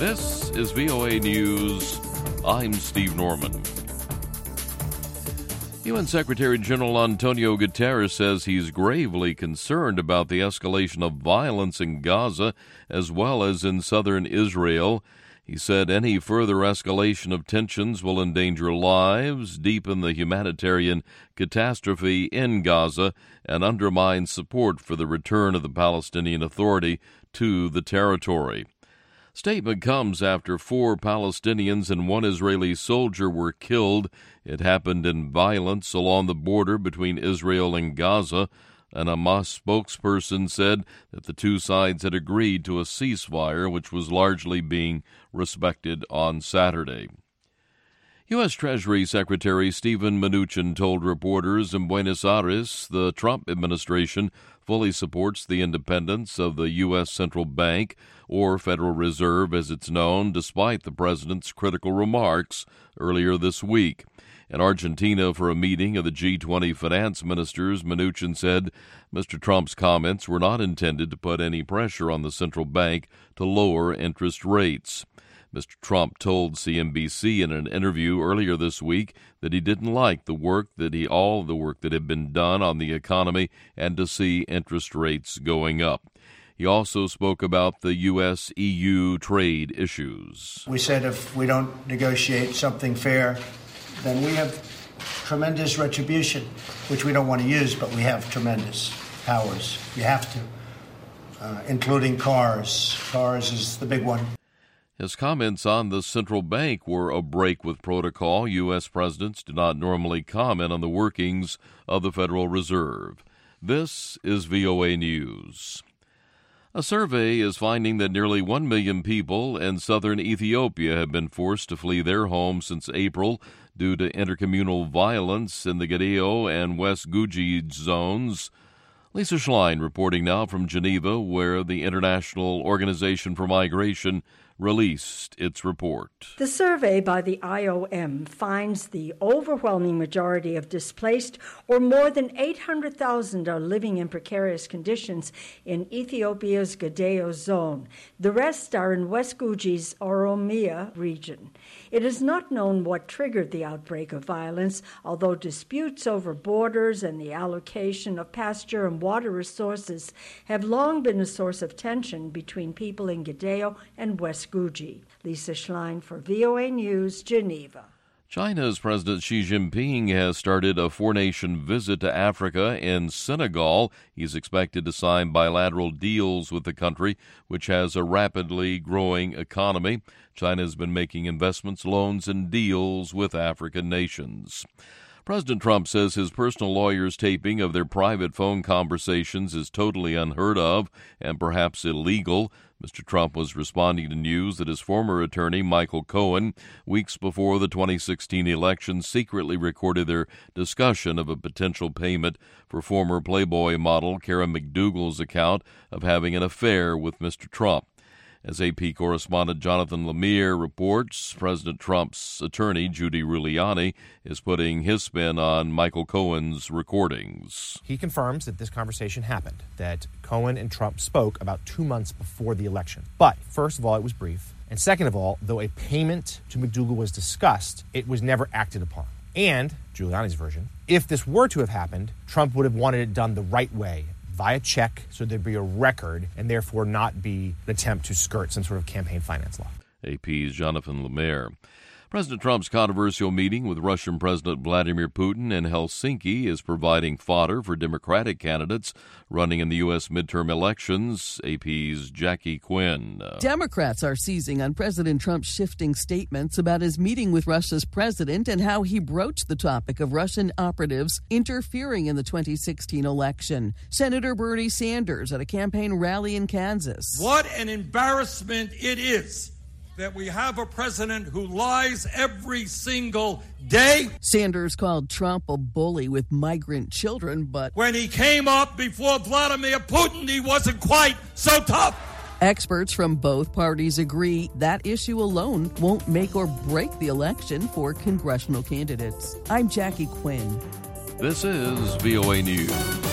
This is VOA News. I'm Steve Norman. UN Secretary General Antonio Guterres says he's gravely concerned about the escalation of violence in Gaza as well as in southern Israel. He said any further escalation of tensions will endanger lives, deepen the humanitarian catastrophe in Gaza, and undermine support for the return of the Palestinian Authority to the territory. Statement comes after 4 Palestinians and 1 Israeli soldier were killed. It happened in violence along the border between Israel and Gaza. An Hamas spokesperson said that the 2 sides had agreed to a ceasefire, which was largely being respected on Saturday. U.S. Treasury Secretary Steven Mnuchin told reporters in Buenos Aires the Trump administration fully supports the independence of the U.S. Central Bank, or Federal Reserve as it's known, despite the president's critical remarks earlier this week. In Argentina, for a meeting of the G20 finance ministers, Mnuchin said Mr. Trump's comments were not intended to put any pressure on the central bank to lower interest rates. Mr. Trump told CNBC in an interview earlier this week that he didn't like all the work that had been done on the economy and to see interest rates going up. He also spoke about the U.S.-EU trade issues. We said if we don't negotiate something fair, then we have tremendous retribution, which we don't want to use, but we have tremendous powers. You have to, including cars. Cars is the big one. His comments on the central bank were a break with protocol. U.S. presidents do not normally comment on the workings of the Federal Reserve. This is VOA News. A survey is finding that nearly 1 million people in southern Ethiopia have been forced to flee their homes since April due to intercommunal violence in the Gedeo and West Guji zones. Lisa Schlein reporting now from Geneva, where the International Organization for Migration released its report. The survey by the IOM finds the overwhelming majority of displaced, or more than 800,000, are living in precarious conditions in Ethiopia's Gedeo zone. The rest are in West Guji's Oromia region. It is not known what triggered the outbreak of violence, although disputes over borders and the allocation of pasture and water resources have long been a source of tension between people in Gedeo and West Guji. Lisa Schlein for VOA News, Geneva. China's President Xi Jinping has started a 4-nation visit to Africa in Senegal. He's expected to sign bilateral deals with the country, which has a rapidly growing economy. China has been making investments, loans, and deals with African nations. President Trump says his personal lawyer's taping of their private phone conversations is totally unheard of and perhaps illegal. Mr. Trump was responding to news that his former attorney, Michael Cohen, weeks before the 2016 election, secretly recorded their discussion of a potential payment for former Playboy model Karen McDougal's account of having an affair with Mr. Trump. As AP correspondent Jonathan Lemire reports, President Trump's attorney, Judy Giuliani, is putting his spin on Michael Cohen's recordings. He confirms that this conversation happened, that Cohen and Trump spoke about 2 months before the election. But, first of all, it was brief. And second of all, though a payment to McDougal was discussed, it was never acted upon. And, Giuliani's version, if this were to have happened, Trump would have wanted it done the right way, via check, so there'd be a record and therefore not be an attempt to skirt some sort of campaign finance law. AP's Jonathan Lemire. President Trump's controversial meeting with Russian President Vladimir Putin in Helsinki is providing fodder for Democratic candidates running in the U.S. midterm elections. AP's Jackie Quinn. Democrats are seizing on President Trump's shifting statements about his meeting with Russia's president and how he broached the topic of Russian operatives interfering in the 2016 election. Senator Bernie Sanders at a campaign rally in Kansas. What an embarrassment it is that we have a president who lies every single day. Sanders called Trump a bully with migrant children, but when he came up before Vladimir Putin, he wasn't quite so tough. Experts from both parties agree that issue alone won't make or break the election for congressional candidates. I'm Jackie Quinn. This is VOA News.